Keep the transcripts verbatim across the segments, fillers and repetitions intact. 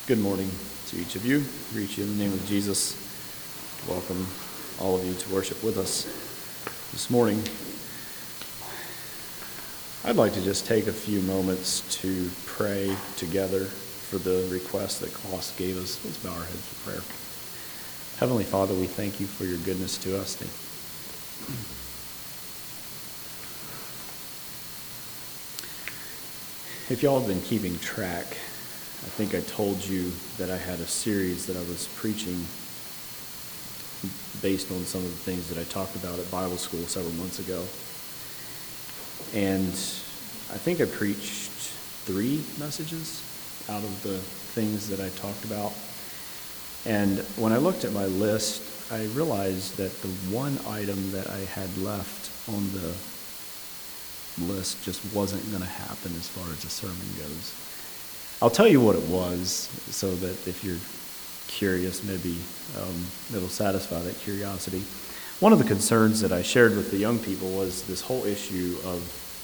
Good morning to each of you. I greet you in the name of Jesus. Welcome all of you to worship with us this morning. I'd like to just take a few moments to pray together for the request that Klaus gave us. Let's bow our heads for prayer. Heavenly Father, we thank you for your goodness to us. Thank you. If y'all have been keeping track, I think I told you that I had a series that I was preaching based on some of the things that I talked about at Bible school several months ago. And I think I preached three messages out of the things that I talked about. And when I looked at my list, I realized that the one item that I had left on the list just wasn't going to happen as far as the sermon goes. I'll tell you what it was, so that if you're curious, maybe um, it'll satisfy that curiosity. One of the concerns that I shared with the young people was this whole issue of,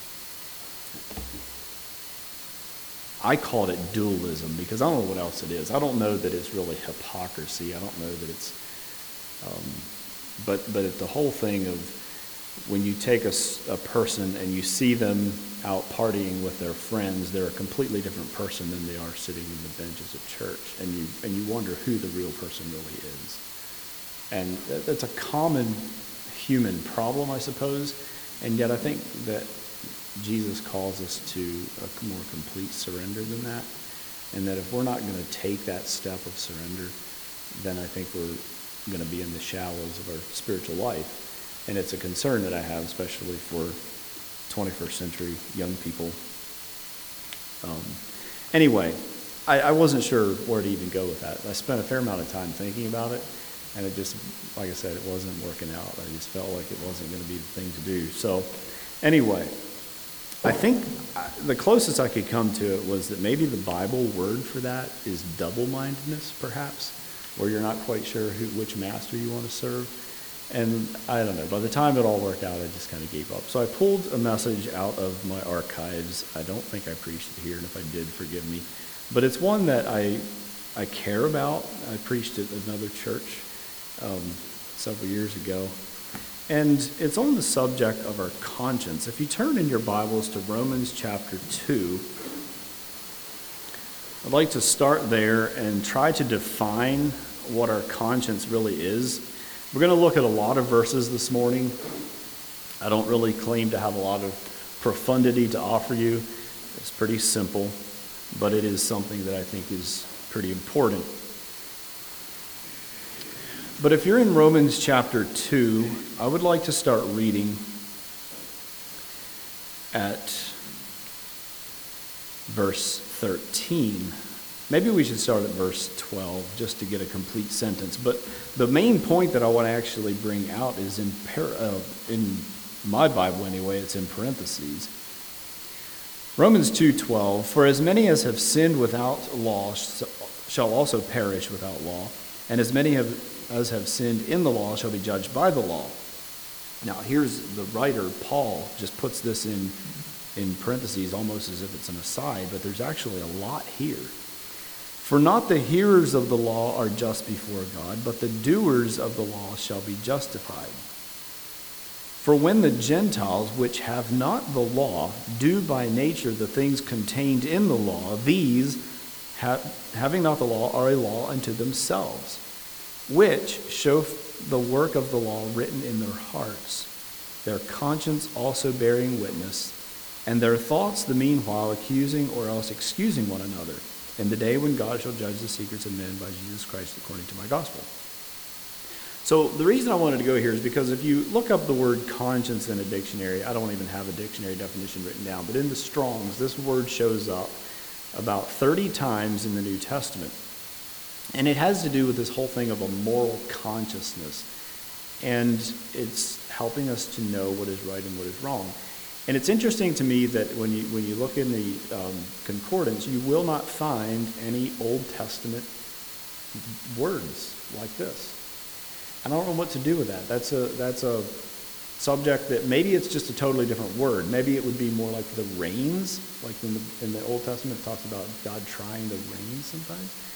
I called it dualism, because I don't know what else it is. I don't know that it's really hypocrisy. I don't know that it's, um, but but the whole thing of when you take a, a person and you see them out partying with their friends, they're a completely different person than they are sitting in the benches of church, and you and you wonder who the real person really is. And that, that's a common human problem, I suppose, and yet I think that Jesus calls us to a more complete surrender than that, and that if we're not going to take that step of surrender, then I think we're going to be in the shallows of our spiritual life. And it's a concern that I have, especially for twenty-first century young people. Um, anyway, I, I wasn't sure where to even go with that. I spent a fair amount of time thinking about it, and it just, like I said, it wasn't working out. I just felt like it wasn't going to be the thing to do. So anyway, I think the closest I could come to it was that maybe the Bible word for that is double-mindedness, perhaps, where you're not quite sure who, which master you want to serve. And I don't know, by the time it all worked out, I just kind of gave up. So I pulled a message out of my archives. I don't think I preached it here, and if I did, forgive me. But it's one that I I care about. I preached it at another church um, several years ago. And it's on the subject of our conscience. If you turn in your Bibles to Romans chapter two, I'd like to start there and try to define what our conscience really is. We're going to look at a lot of verses this morning. I don't really claim to have a lot of profundity to offer you. It's pretty simple, but it is something that I think is pretty important. But if you're in Romans chapter two, I would like to start reading at verse thirteen. Maybe we should start at verse twelve just to get a complete sentence. But the main point that I want to actually bring out is in par- uh, in my Bible anyway, it's in parentheses. Romans two twelve, for as many as have sinned without law shall also perish without law, and as many have, as have sinned in the law shall be judged by the law. Now here's the writer, Paul, just puts this in, in parentheses almost as if it's an aside, but there's actually a lot here. For not the hearers of the law are just before God, but the doers of the law shall be justified. For when the Gentiles, which have not the law, do by nature the things contained in the law, these, ha- having not the law, are a law unto themselves, which show the work of the law written in their hearts, their conscience also bearing witness, and their thoughts the meanwhile accusing or else excusing one another, in the day when God shall judge the secrets of men by Jesus Christ according to my gospel. So the reason I wanted to go here is because if you look up the word conscience in a dictionary, I don't even have a dictionary definition written down, but in the Strong's, this word shows up about thirty times in the New Testament. And it has to do with this whole thing of a moral consciousness. And it's helping us to know what is right and what is wrong. And it's interesting to me that when you when you look in the um, concordance, you will not find any Old Testament words like this. And I don't know what to do with that. That's a that's a subject that maybe it's just a totally different word. Maybe it would be more like the rains, like in the in the Old Testament it talks about God trying to rain sometimes.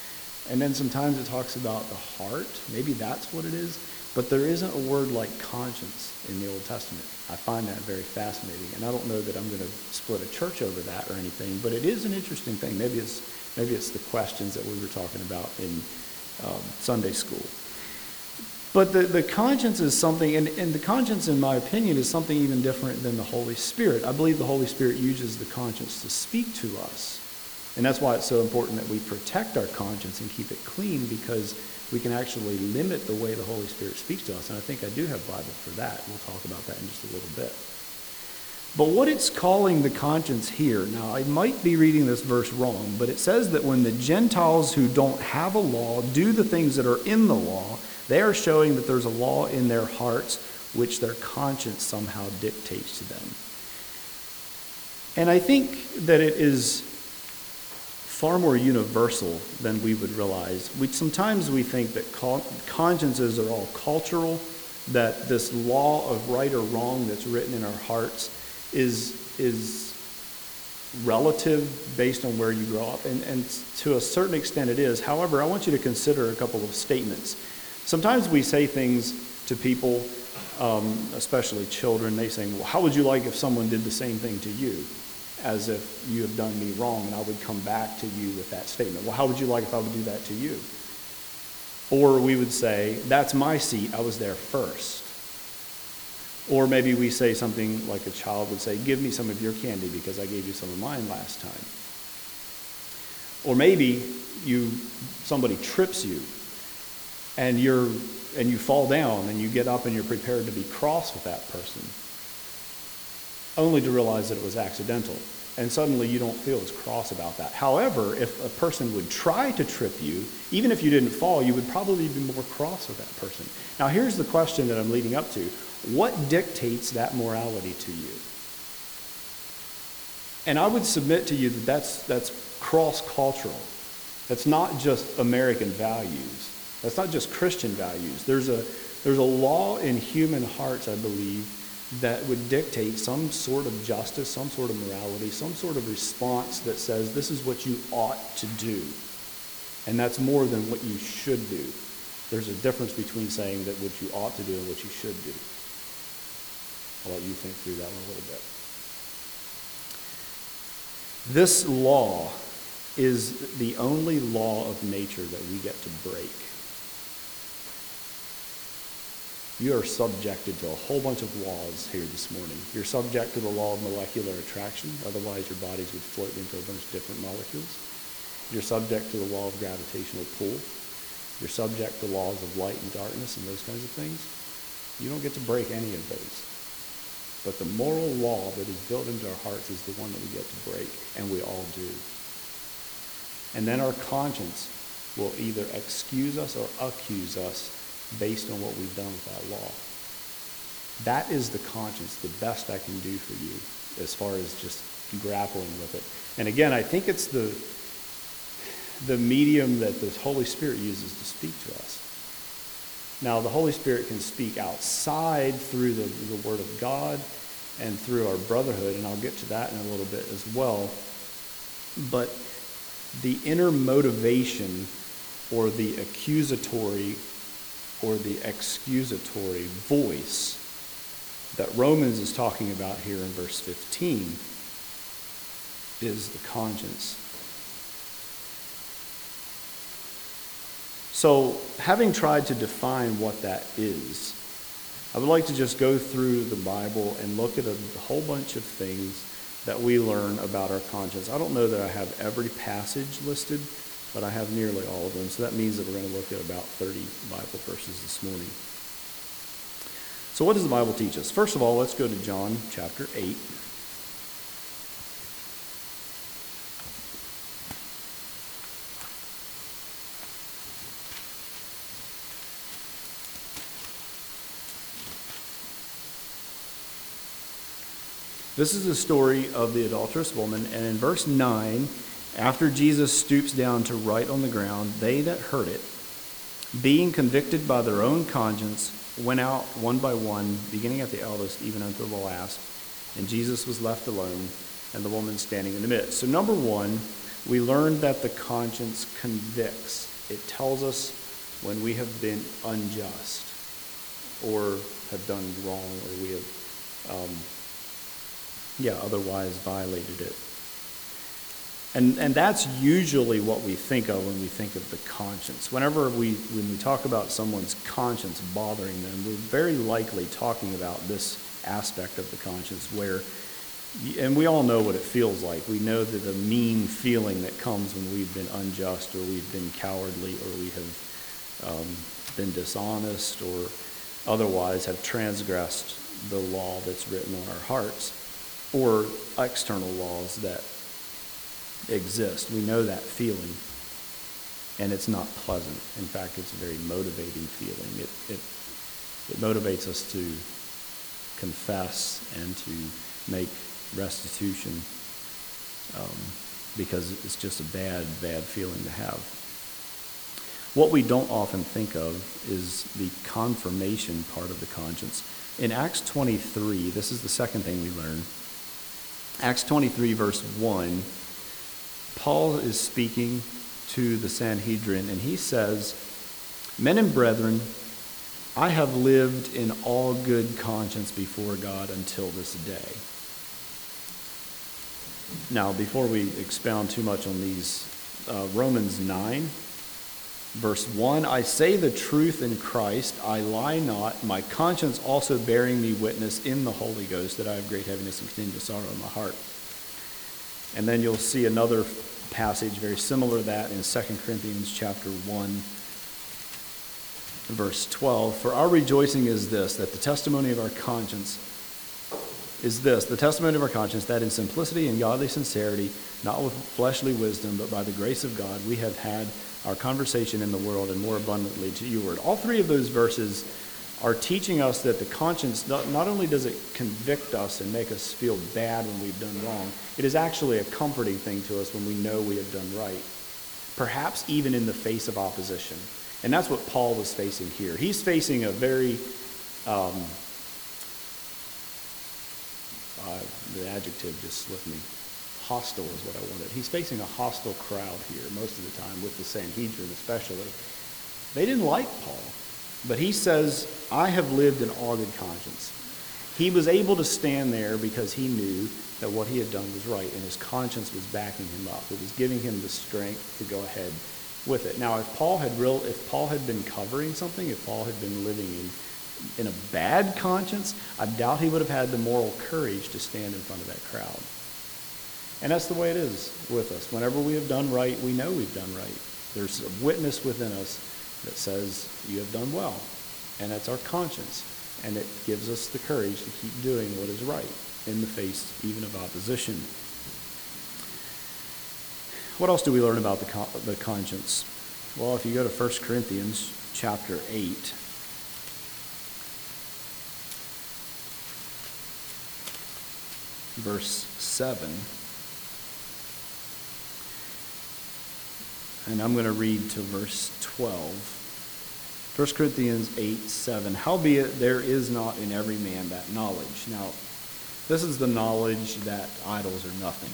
And then sometimes it talks about the heart. Maybe that's what it is. But there isn't a word like conscience in the Old Testament. I find that very fascinating. And I don't know that I'm going to split a church over that or anything, but it is an interesting thing. Maybe it's maybe it's the questions that we were talking about in um, Sunday school. But the, the conscience is something, and, and the conscience, in my opinion, is something even different than the Holy Spirit. I believe the Holy Spirit uses the conscience to speak to us. And that's why it's so important that we protect our conscience and keep it clean, because we can actually limit the way the Holy Spirit speaks to us. And I think I do have Bible for that. We'll talk about that in just a little bit. But what it's calling the conscience here, now I might be reading this verse wrong, but it says that when the Gentiles who don't have a law do the things that are in the law, they are showing that there's a law in their hearts which their conscience somehow dictates to them. And I think that it is far more universal than we would realize. We, sometimes we think that consciences are all cultural, that this law of right or wrong that's written in our hearts is, is relative based on where you grow up. And, and to a certain extent it is. However, I want you to consider a couple of statements. Sometimes we say things to people, um, especially children, they say, well, how would you like if someone did the same thing to you? As if you have done me wrong, and I would come back to you with that statement. Well, how would you like if I would do that to you? Or we would say, that's my seat, I was there first. Or maybe we say something like a child would say, give me some of your candy because I gave you some of mine last time. Or maybe you somebody trips you, and you're and you fall down, and you get up and you're prepared to be cross with that person, only to realize that it was accidental. And suddenly you don't feel as cross about that. However, if a person would try to trip you, even if you didn't fall, you would probably be more cross with that person. Now here's the question that I'm leading up to. What dictates that morality to you? And I would submit to you that that's, that's cross-cultural. That's not just American values. That's not just Christian values. There's a, there's a law in human hearts, I believe, that would dictate some sort of justice, some sort of morality, some sort of response that says this is what you ought to do. And that's more than what you should do. There's a difference between saying that what you ought to do and what you should do. I'll let you think through that one a little bit. This law is the only law of nature that we get to break. You are subjected to a whole bunch of laws here this morning. You're subject to the law of molecular attraction, otherwise your bodies would float into a bunch of different molecules. You're subject to the law of gravitational pull. You're subject to laws of light and darkness and those kinds of things. You don't get to break any of those. But the moral law that is built into our hearts is the one that we get to break, and we all do. And then our conscience will either excuse us or accuse us based on what we've done with that law. That is the conscience, the best I can do for you as far as just grappling with it. And again, I think it's the, the medium that the Holy Spirit uses to speak to us. Now, the Holy Spirit can speak outside through the, the Word of God and through our brotherhood, and I'll get to that in a little bit as well. But the inner motivation or the accusatory or the excusatory voice that Romans is talking about here in verse fifteen is the conscience. So, having tried to define what that is, I would like to just go through the Bible and look at a whole bunch of things that we learn about our conscience. I don't know that I have every passage listed, but I have nearly all of them. So that means that we're going to look at about thirty Bible verses this morning. So what does the Bible teach us? First of all, let's go to John chapter eight. This is the story of the adulterous woman, and in verse nine, after Jesus stoops down to write on the ground, they that heard it, being convicted by their own conscience, went out one by one, beginning at the eldest, even unto the last. And Jesus was left alone, and the woman standing in the midst. So number one, we learned that the conscience convicts. It tells us when we have been unjust or have done wrong, or we have, um, yeah, otherwise violated it. And and that's usually what we think of when we think of the conscience. Whenever we when we talk about someone's conscience bothering them, we're very likely talking about this aspect of the conscience where, and we all know what it feels like. We know that the mean feeling that comes when we've been unjust, or we've been cowardly, or we have um, been dishonest, or otherwise have transgressed the law that's written on our hearts, or external laws that exist. We know that feeling, and it's not pleasant. In fact, it's a very motivating feeling. It it, it motivates us to confess and to make restitution, um, because it's just a bad, bad feeling to have. What we don't often think of is the confirmation part of the conscience. In Acts twenty-three, this is the second thing we learn. Acts twenty-three, verse one, Paul is speaking to the Sanhedrin, and he says, "Men and brethren, I have lived in all good conscience before God until this day." Now, before we expound too much on these, uh, Romans nine, verse one, "I say the truth in Christ, I lie not, my conscience also bearing me witness in the Holy Ghost that I have great heaviness and continual sorrow in my heart." And then you'll see another passage very similar to that in Second Corinthians chapter one, verse twelve. "For our rejoicing is this, that the testimony of our conscience is this, the testimony of our conscience, that in simplicity and godly sincerity, not with fleshly wisdom, but by the grace of God, we have had our conversation in the world, and more abundantly to you word." All three of those verses are teaching us that the conscience, not, not only does it convict us and make us feel bad when we've done wrong, it is actually a comforting thing to us when we know we have done right, perhaps even in the face of opposition. And that's what Paul was facing here. He's facing a very, um, uh, the adjective just slipped me, hostile is what I wanted. He's facing a hostile crowd here most of the time, with the Sanhedrin especially. They didn't like Paul, but he says, "I have lived in all good conscience." He was able to stand there because he knew that what he had done was right, and his conscience was backing him up. It was giving him the strength to go ahead with it. Now, if Paul had real, if Paul had been covering something, if Paul had been living in in a bad conscience, I doubt he would have had the moral courage to stand in front of that crowd. And that's the way it is with us. Whenever we have done right, we know we've done right. There's a witness within us that says you have done well, and that's our conscience, and it gives us the courage to keep doing what is right in the face even of opposition. What else do we learn about the con- the conscience? Well, if you go to First Corinthians chapter eight, verse seven, and I'm going to read to verse twelve. First Corinthians eight, seven. "Howbeit there is not in every man that knowledge." Now, this is the knowledge that idols are nothing.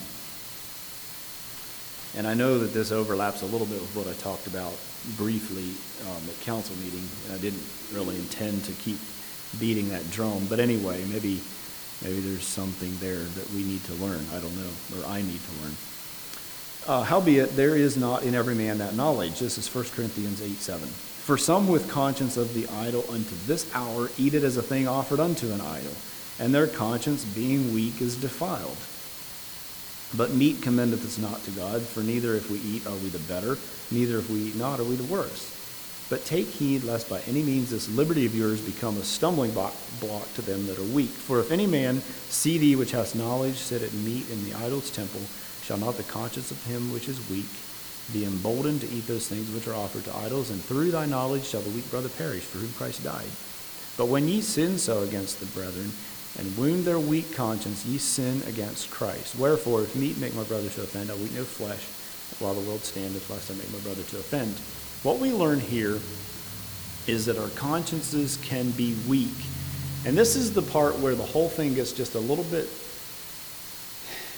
And I know that this overlaps a little bit with what I talked about briefly um, at council meeting. I didn't really intend to keep beating that drum. But anyway, maybe maybe there's something there that we need to learn. I don't know, or I need to learn. Uh, "Howbeit there is not in every man that knowledge." This is First Corinthians eight, seven. "For some with conscience of the idol unto this hour eat it as a thing offered unto an idol, and their conscience being weak is defiled. But meat commendeth us not to God, for neither if we eat are we the better, neither if we eat not are we the worse. But take heed lest by any means this liberty of yours become a stumbling block to them that are weak. For if any man see thee which hast knowledge sit at meat in the idol's temple, shall not the conscience of him which is weak be emboldened to eat those things which are offered to idols? And through thy knowledge shall the weak brother perish, for whom Christ died. But when ye sin so against the brethren, and wound their weak conscience, ye sin against Christ. Wherefore, if meat make my brother to offend, I will eat no flesh, while the world standeth, lest I make my brother to offend. What we learn here is that our consciences can be weak. And this is the part where the whole thing gets just a little bit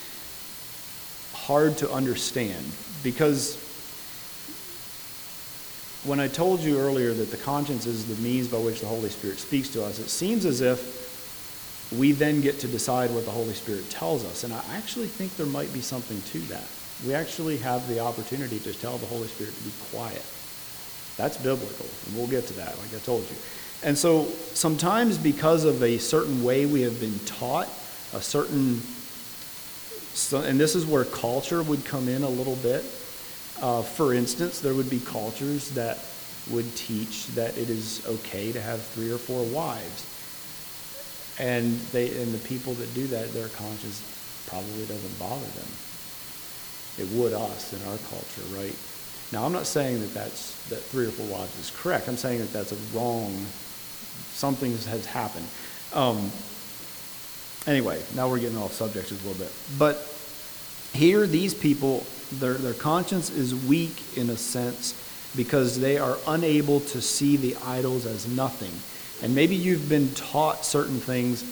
hard to understand, because when I told you earlier that the conscience is the means by which the Holy Spirit speaks to us, it seems as if we then get to decide what the Holy Spirit tells us. And I actually think there might be something to that. We actually have the opportunity to tell the Holy Spirit to be quiet. That's biblical, and we'll get to that, like I told you. And so sometimes because of a certain way we have been taught, a certain, so, and this is where culture would come in a little bit. Uh, for instance, there would be cultures that would teach that it is okay to have three or four wives. And they and the people that do that, their conscience probably doesn't bother them. It would us in our culture, right? Now, I'm not saying that that's that three or four wives is correct. I'm saying that that's a wrong. Something has happened. Um, anyway, now we're getting off subject a little bit. But here, these people, their their conscience is weak in a sense because they are unable to see the idols as nothing. And maybe you've been taught certain things.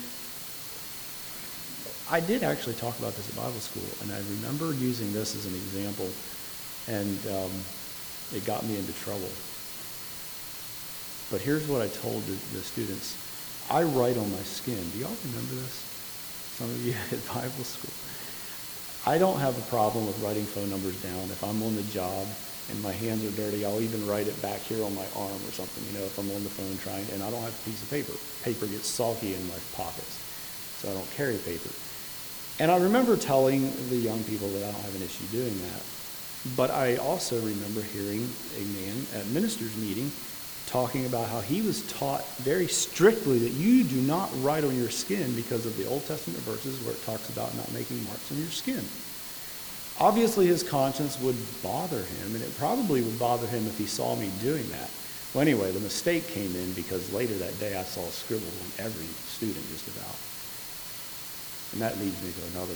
I did actually talk about this at Bible school, and I remember using this as an example, and um, it got me into trouble. But here's what I told the, the students. I write on my skin. Do y'all remember this? Some of you at Bible school. I don't have a problem with writing phone numbers down. If I'm on the job and my hands are dirty, I'll even write it back here on my arm or something, you know, if I'm on the phone trying, and I don't have a piece of paper. Paper gets soggy in my pockets, so I don't carry paper. And I remember telling the young people that I don't have an issue doing that. But I also remember hearing a man at minister's meeting talking about how he was taught very strictly that you do not write on your skin because of the Old Testament verses where it talks about not making marks on your skin. Obviously, his conscience would bother him, and it probably would bother him if he saw me doing that. Well, anyway, the mistake came in because later that day I saw scribbles on every student just about. And that leads me to another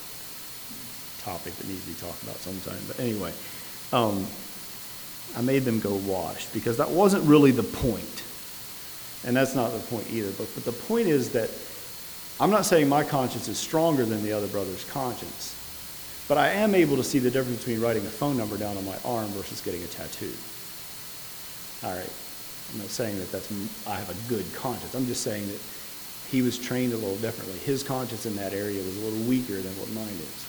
topic that needs to be talked about sometime. But anyway, um, I made them go wash because that wasn't really the point. And that's not the point either. But, but the point is that I'm not saying my conscience is stronger than the other brother's conscience. But I am able to see the difference between writing a phone number down on my arm versus getting a tattoo. All right. I'm not saying that that's I have a good conscience. I'm just saying that he was trained a little differently. His conscience in that area was a little weaker than what mine is.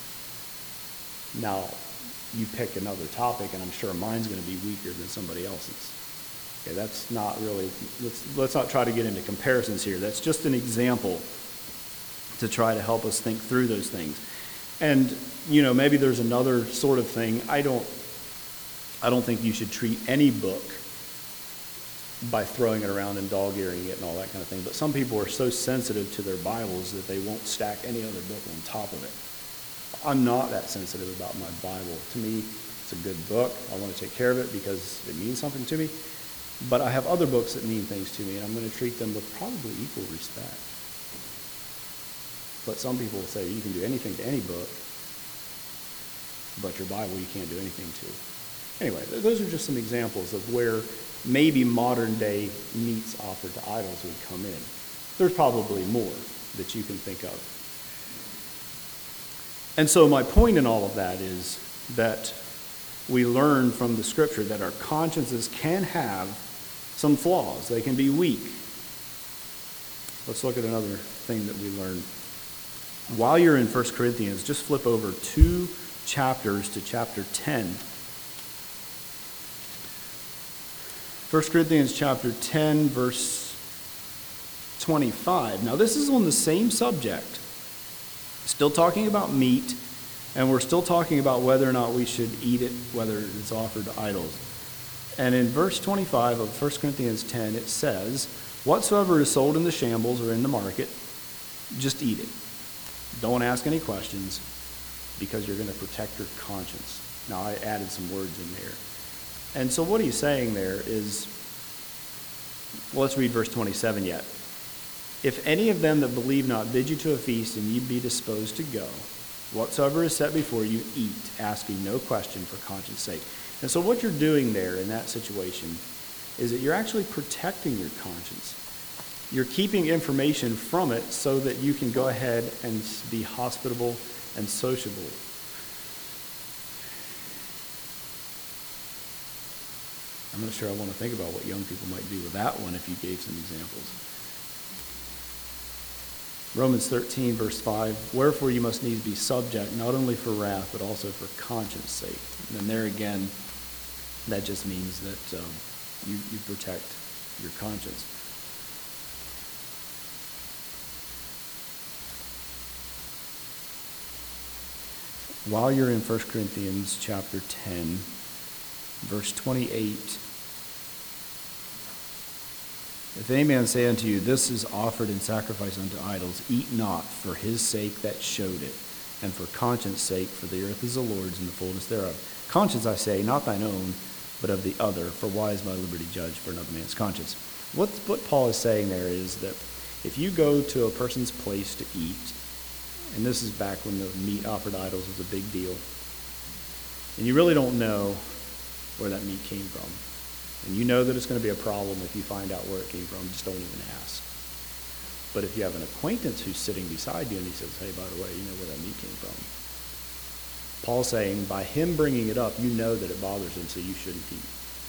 Now, you pick another topic, and I'm sure mine's going to be weaker than somebody else's. Okay, that's not really, let's, let's not try to get into comparisons here. That's just an example to try to help us think through those things. And, you know, maybe there's another sort of thing. I don't, I don't think you should treat any book by throwing it around and dog-earing it and all that kind of thing. But some people are so sensitive to their Bibles that they won't stack any other book on top of it. I'm not that sensitive about my Bible. To me, it's a good book. I want to take care of it because it means something to me. But I have other books that mean things to me, and I'm going to treat them with probably equal respect. But some people will say you can do anything to any book, but your Bible you can't do anything to. Anyway, those are just some examples of where maybe modern day meats offered to idols would come in. There's probably more that you can think of. And so my point in all of that is that we learn from the scripture that our consciences can have some flaws. They can be weak. Let's look at another thing that we learn. While you're in First Corinthians, just flip over two chapters to chapter ten. First Corinthians chapter ten, verse twenty-five. Now this is on the same subject. Still talking about meat, and we're still talking about whether or not we should eat it, whether it's offered to idols. And in verse twenty-five of First Corinthians ten, it says, "Whatsoever is sold in the shambles or in the market, just eat it. Don't ask any questions, because you're going to protect your conscience." Now, I added some words in there. And so what he's saying there is, well, let's read verse twenty-seven yet. "If any of them that believe not bid you to a feast, and ye be disposed to go, whatsoever is set before you, eat, asking no question for conscience sake." And so what you're doing there in that situation is that you're actually protecting your conscience. You're keeping information from it so that you can go ahead and be hospitable and sociable. I'm not sure I want to think about what young people might do with that one if you gave some examples. Romans thirteen, verse five, wherefore you must needs be subject, not only for wrath, but also for conscience sake. And there again, that just means that um, you, you protect your conscience. While you're in First Corinthians chapter ten, verse twenty-eight, if any man say unto you, this is offered in sacrifice unto idols, eat not for his sake that showed it, and for conscience sake, for the earth is the Lord's and the fullness thereof. Conscience, I say, not thine own, but of the other, for why is my liberty judged for another man's conscience? What, what Paul is saying there is that if you go to a person's place to eat, and this is back when the meat offered to idols was a big deal, and you really don't know where that meat came from, and you know that it's going to be a problem if you find out where it came from, just don't even ask. But if you have an acquaintance who's sitting beside you and he says, hey, by the way, you know where that meat came from? Paul's saying by him bringing it up, you know that it bothers him, so you shouldn't eat.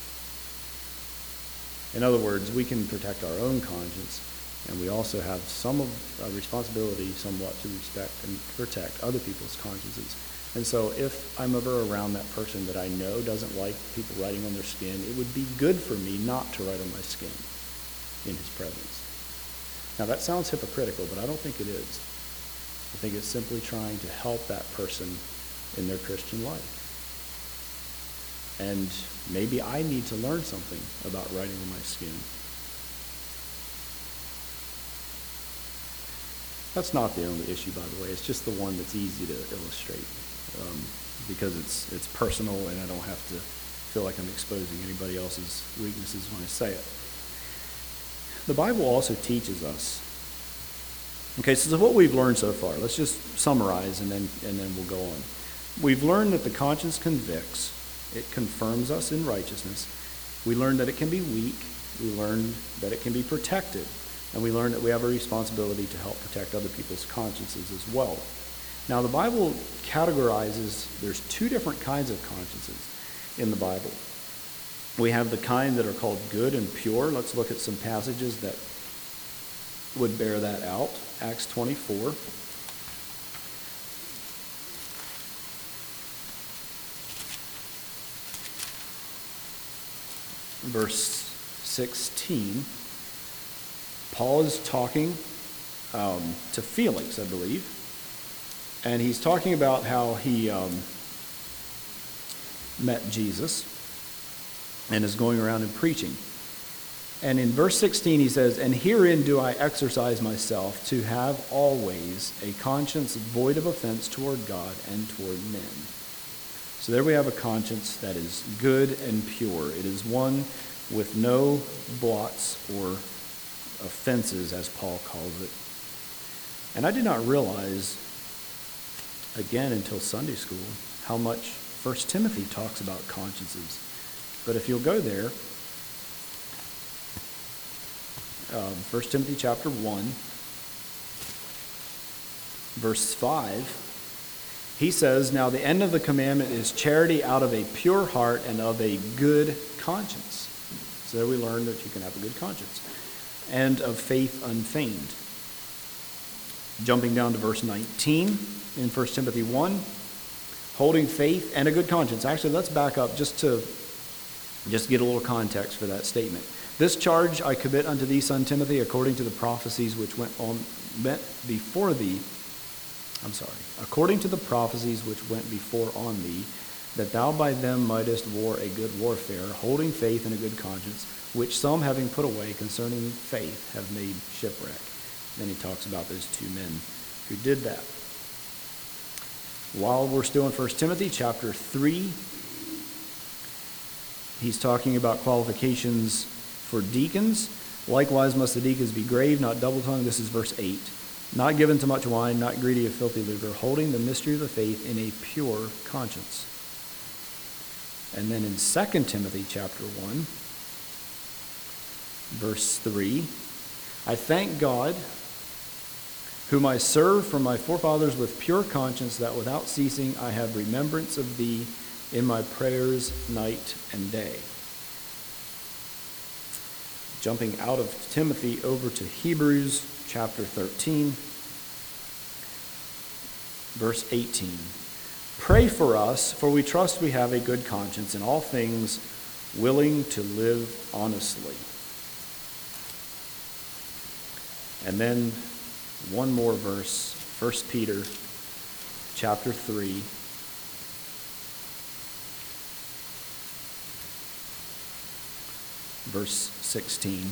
In other words, we can protect our own conscience, and we also have some of a responsibility somewhat to respect and protect other people's consciences. And so if I'm ever around that person that I know doesn't like people writing on their skin, it would be good for me not to write on my skin in his presence. Now that sounds hypocritical, but I don't think it is. I think it's simply trying to help that person in their Christian life. And maybe I need to learn something about writing on my skin. That's not the only issue, by the way. It's just the one that's easy to illustrate um, because it's it's personal, and I don't have to feel like I'm exposing anybody else's weaknesses when I say it. The Bible also teaches us. Okay, so what we've learned so far, let's just summarize, and then and then we'll go on. We've learned that the conscience convicts. It confirms us in righteousness. We learned that it can be weak. We learned that it can be protected. And we learn that we have a responsibility to help protect other people's consciences as well. Now, the Bible categorizes, there's two different kinds of consciences in the Bible. We have the kind that are called good and pure. Let's look at some passages that would bear that out. Acts twenty-four. Verse sixteen. Paul is talking um, to Felix, I believe, and he's talking about how he um, met Jesus and is going around and preaching. And in verse sixteen he says, and herein do I exercise myself to have always a conscience void of offense toward God and toward men. So there we have a conscience that is good and pure. It is one with no blots or offenses, as Paul calls it. And I did not realize, again, until Sunday school, how much First Timothy talks about consciences. But if you'll go there, um, First Timothy chapter one, verse five, he says, now the end of the commandment is charity out of a pure heart and of a good conscience. So there we learn that you can have a good conscience. And of faith unfeigned. Jumping down to verse nineteen in First Timothy one, holding faith and a good conscience. Actually, let's back up just to just get a little context for that statement. This charge I commit unto thee, son Timothy, according to the prophecies which went on went before thee. I'm sorry, according to the prophecies which went before on thee, that thou by them mightest war a good warfare, holding faith and a good conscience, which some, having put away concerning faith, have made shipwreck. Then he talks about those two men who did that. While we're still in First Timothy chapter three, he's talking about qualifications for deacons. Likewise must the deacons be grave, not double-tongued. This is verse eight. Not given to much wine, not greedy of filthy lucre, holding the mystery of the faith in a pure conscience. And then in Second Timothy chapter one, verse three, I thank God, whom I serve from my forefathers with pure conscience, that without ceasing I have remembrance of thee in my prayers night and day. Jumping out of Timothy over to Hebrews chapter thirteen, verse eighteen. Pray for us, for we trust we have a good conscience in all things, willing to live honestly. And then one more verse, First Peter chapter three. Verse sixteen.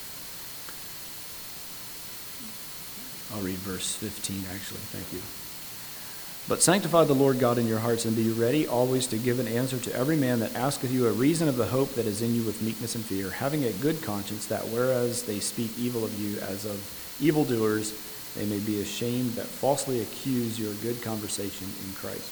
I'll read verse fifteen, actually. Thank you. But sanctify the Lord God in your hearts, and be ready always to give an answer to every man that asketh you a reason of the hope that is in you with meekness and fear, having a good conscience, that whereas they speak evil of you as of evildoers, they may be ashamed that falsely accuse your good conversation in Christ.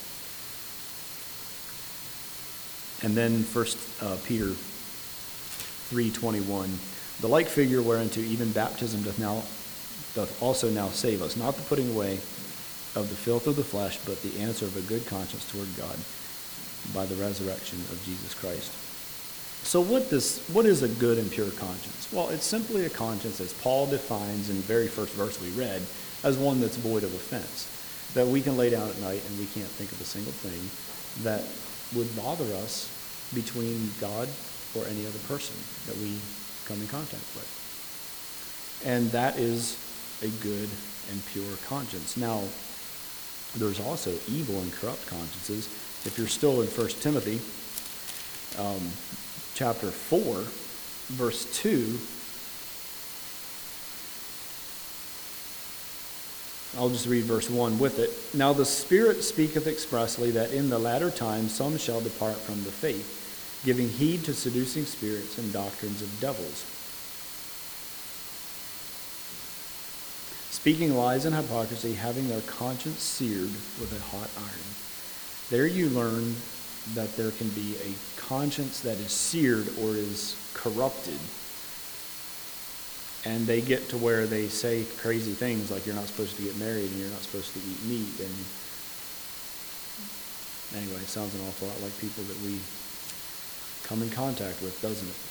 And then First uh, Peter three twenty-one, the like figure whereunto even baptism doth now doth also now save us, not the putting away of the filth of the flesh, but the answer of a good conscience toward God by the resurrection of Jesus Christ. So what does what is a good and pure conscience? Well, it's simply a conscience, as Paul defines in the very first verse we read, as one that's void of offense, that we can lay down at night and we can't think of a single thing that would bother us between God or any other person that we come in contact with. And that is a good and pure conscience. Now, there's also evil and corrupt consciences. If you're still in First Timothy, um, chapter four, verse two, I'll just read verse one with it. Now the Spirit speaketh expressly that in the latter times some shall depart from the faith, giving heed to seducing spirits and doctrines of devils, speaking lies and hypocrisy, having their conscience seared with a hot iron. There you learn that there can be a conscience that is seared or is corrupted. And they get to where they say crazy things like you're not supposed to get married and you're not supposed to eat meat. And anyway, it sounds an awful lot like people that we come in contact with, doesn't it?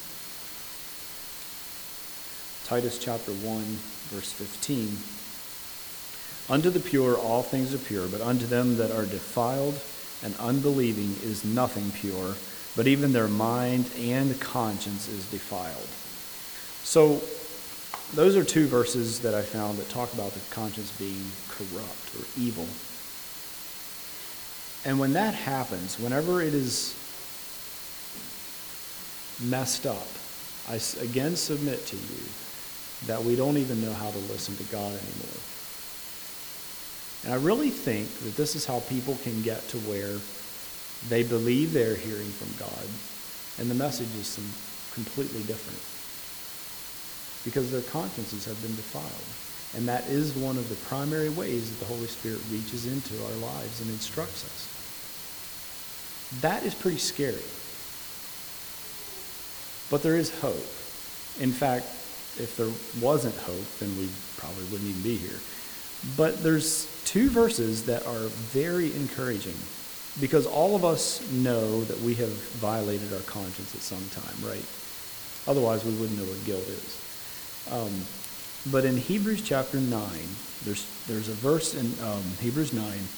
Titus chapter one, verse fifteen. Unto the pure all things are pure, but unto them that are defiled and unbelieving is nothing pure, but even their mind and conscience is defiled. So those are two verses that I found that talk about the conscience being corrupt or evil. And when that happens, whenever it is messed up, I again submit to you that we don't even know how to listen to God anymore. And I really think that this is how people can get to where they believe they're hearing from God, and the message is some completely different, because their consciences have been defiled. And that is one of the primary ways that the Holy Spirit reaches into our lives and instructs us. That is pretty scary. But there is hope. In fact, if there wasn't hope, then we probably wouldn't even be here. But there's two verses that are very encouraging, because all of us know that we have violated our conscience at some time, right? Otherwise, we wouldn't know what guilt is. Um, but in Hebrews chapter nine, there's there's a verse in um, Hebrews nine,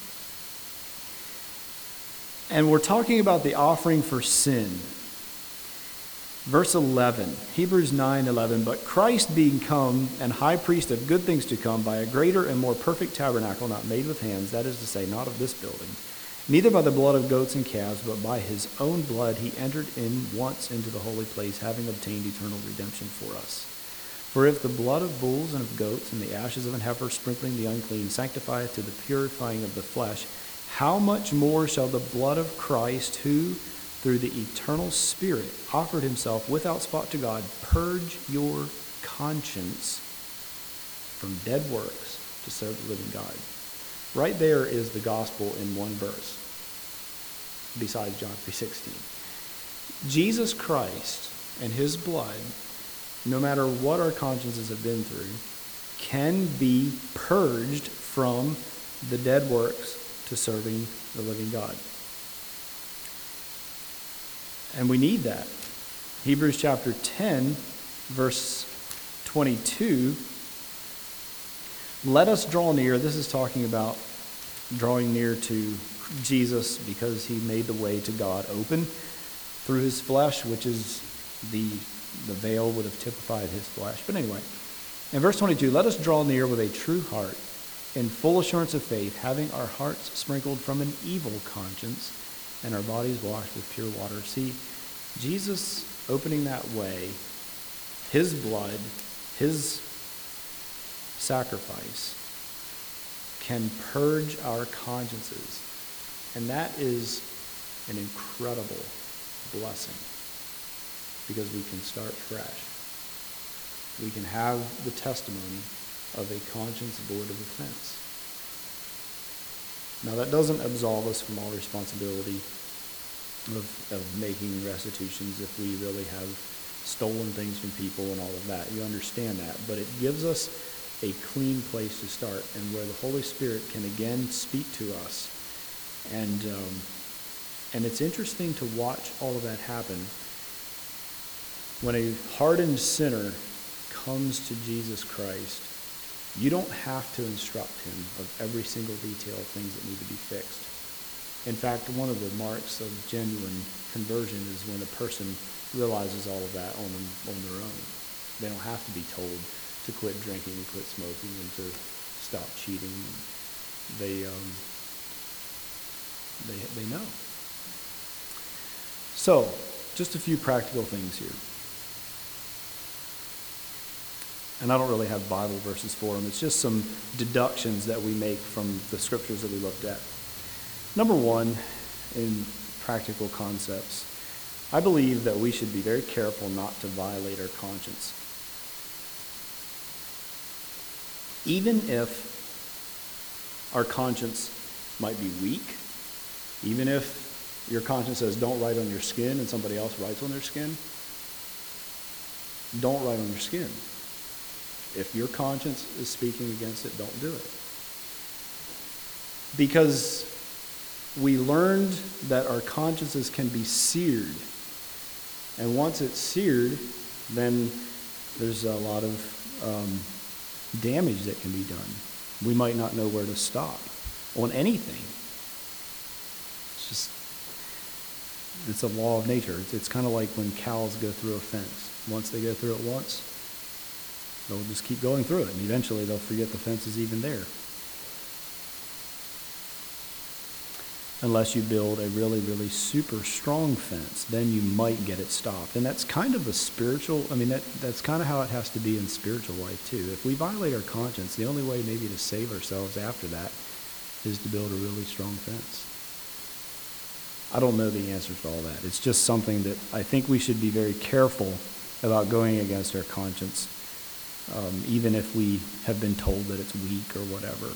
and we're talking about the offering for sin. Verse eleven, Hebrews nine eleven, but Christ being come and high priest of good things to come by a greater and more perfect tabernacle, not made with hands, that is to say, not of this building, neither by the blood of goats and calves, but by his own blood he entered in once into the holy place, having obtained eternal redemption for us. For if the blood of bulls and of goats and the ashes of an heifer sprinkling the unclean sanctifieth to the purifying of the flesh, how much more shall the blood of Christ, who through the eternal Spirit offered himself without spot to God, purge your conscience from dead works to serve the living God. Right there is the gospel in one verse, besides John three sixteen. Jesus Christ and his blood, no matter what our consciences have been through, can be purged from the dead works to serving the living God. And we need that. Hebrews chapter ten verse twenty-two, let us draw near. This is talking about drawing near to Jesus because he made the way to God open through his flesh, which is the, the veil would have typified his flesh. But anyway, in verse twenty-two, let us draw near with a true heart, in full assurance of faith, having our hearts sprinkled from an evil conscience and our bodies washed with pure water. See, Jesus opening that way, his blood, his sacrifice, can purge our consciences. And that is an incredible blessing because we can start fresh. We can have the testimony of a conscience void of offense. Now that doesn't absolve us from all responsibility of, of making restitutions if we really have stolen things from people and all of that. You understand that. But it gives us a clean place to start and where the Holy Spirit can again speak to us. And um, and it's interesting to watch all of that happen. When a hardened sinner comes to Jesus Christ, you don't have to instruct him of every single detail of things that need to be fixed. In fact, one of the marks of genuine conversion is when a person realizes all of that on, on their own. They don't have to be told to quit drinking and quit smoking and to stop cheating. They um, they they know. So, just a few practical things here. And I don't really have Bible verses for them. It's just some deductions that we make from the scriptures that we looked at. Number one, in practical concepts, I believe that we should be very careful not to violate our conscience. Even if our conscience might be weak, even if your conscience says don't write on your skin and somebody else writes on their skin, don't write on your skin. If your conscience is speaking against it, don't do it. Because we learned that our consciences can be seared. And once it's seared, then there's a lot of um, damage that can be done. We might not know where to stop on anything. It's just, it's a law of nature. It's, it's kind of like when cows go through a fence. Once they go through it once, they'll just keep going through it, and eventually they'll forget the fence is even there. Unless you build a really, really super strong fence, then you might get it stopped. And that's kind of a spiritual, I mean, that, that's kind of how it has to be in spiritual life too. If we violate our conscience, the only way maybe to save ourselves after that is to build a really strong fence. I don't know the answer to all that. It's just something that I think we should be very careful about going against our conscience, um, even if we have been told that it's weak or whatever.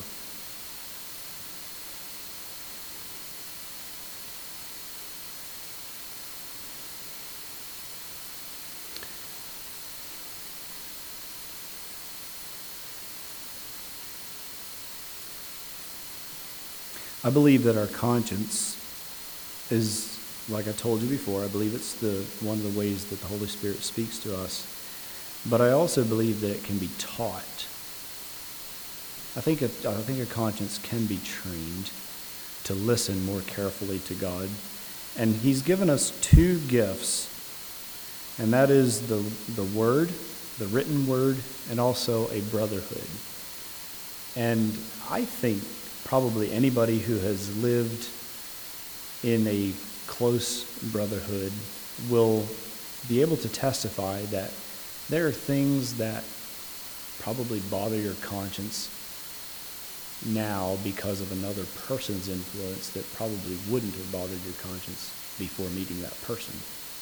I believe that our conscience is, like I told you before, I believe it's the one of the ways that the Holy Spirit speaks to us. But I also believe that it can be taught. I think a, I think a conscience can be trained to listen more carefully to God. And he's given us two gifts, and that is the, the word, the written word, and also a brotherhood. And I think probably anybody who has lived in a close brotherhood will be able to testify that there are things that probably bother your conscience now because of another person's influence that probably wouldn't have bothered your conscience before meeting that person.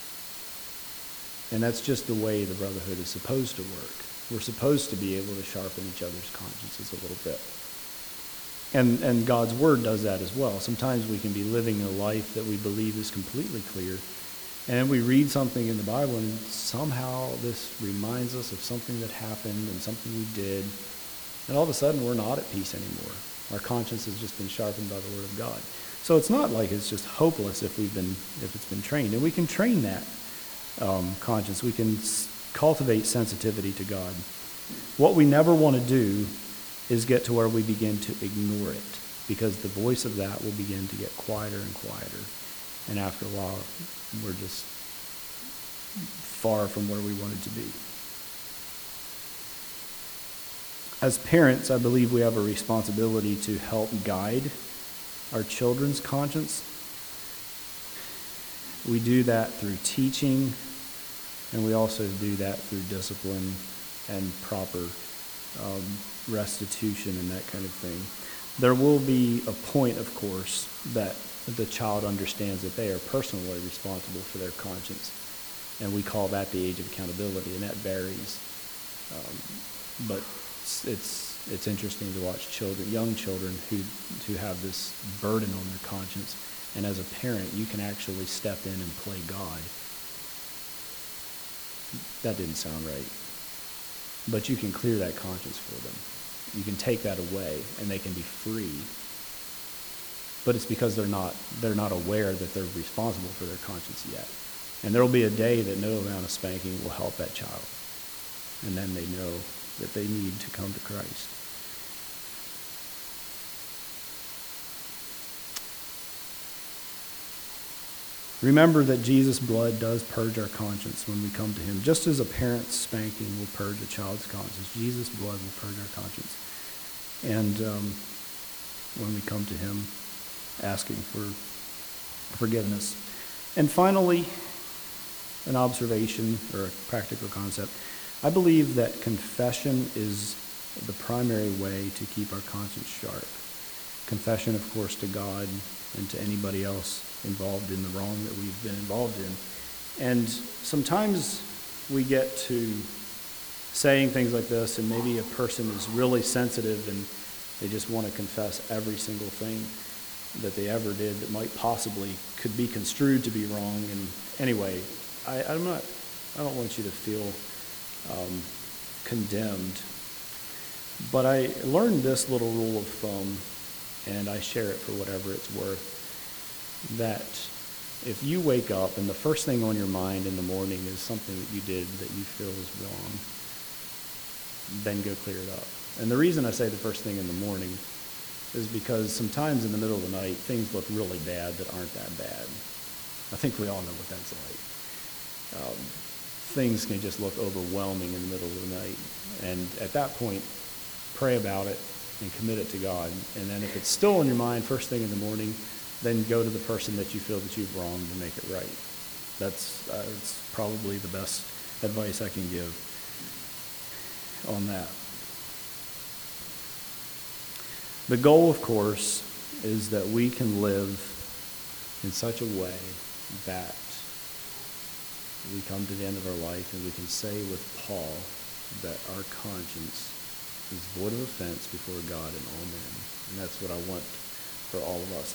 And that's just the way the brotherhood is supposed to work. We're supposed to be able to sharpen each other's consciences a little bit. And and God's word does that as well. Sometimes we can be living a life that we believe is completely clear, and we read something in the Bible and somehow this reminds us of something that happened and something we did, and all of a sudden we're not at peace anymore. Our conscience has just been sharpened by the word of God. So it's not like it's just hopeless if we've been if it's been trained, and we can train that um, conscience. We can cultivate sensitivity to God. What we never want to do is get to where we begin to ignore it, because the voice of that will begin to get quieter and quieter. And after a while, we're just far from where we wanted to be. As parents, I believe we have a responsibility to help guide our children's conscience. We do that through teaching, and we also do that through discipline and proper um, restitution and that kind of thing. There will be a point, of course, that the child understands that they are personally responsible for their conscience, and we call that the age of accountability, and that varies. Um, but it's, it's it's interesting to watch children, young children, who who have this burden on their conscience, and as a parent, you can actually step in and play God. That didn't sound right. But you can clear that conscience for them. You can take that away, and they can be free. But it's because they're not they're not aware that they're responsible for their conscience yet. And there will be a day that no amount of spanking will help that child. And then they know that they need to come to Christ. Remember that Jesus' blood does purge our conscience when we come to him. Just as a parent's spanking will purge a child's conscience, Jesus' blood will purge our conscience. And um, when we come to him, asking for forgiveness. And finally, an observation or a practical concept. I believe that confession is the primary way to keep our conscience sharp. Confession, of course, to God and to anybody else involved in the wrong that we've been involved in. And sometimes we get to saying things like this, and maybe a person is really sensitive and they just want to confess every single thing that they ever did that might possibly could be construed to be wrong. And anyway, I, I'm not, I don't want you to feel um, condemned. But I learned this little rule of thumb, and I share it for whatever it's worth, that if you wake up and the first thing on your mind in the morning is something that you did that you feel is wrong, then go clear it up. And the reason I say the first thing in the morning is because sometimes in the middle of the night, things look really bad that aren't that bad. I think we all know what that's like. Um, things can just look overwhelming in the middle of the night. And at that point, pray about it and commit it to God. And then if it's still in your mind first thing in the morning, then go to the person that you feel that you've wronged and make it right. That's, uh, that's probably the best advice I can give on that. The goal, of course, is that we can live in such a way that we come to the end of our life and we can say with Paul that our conscience is void of offense before God and all men. And that's what I want for all of us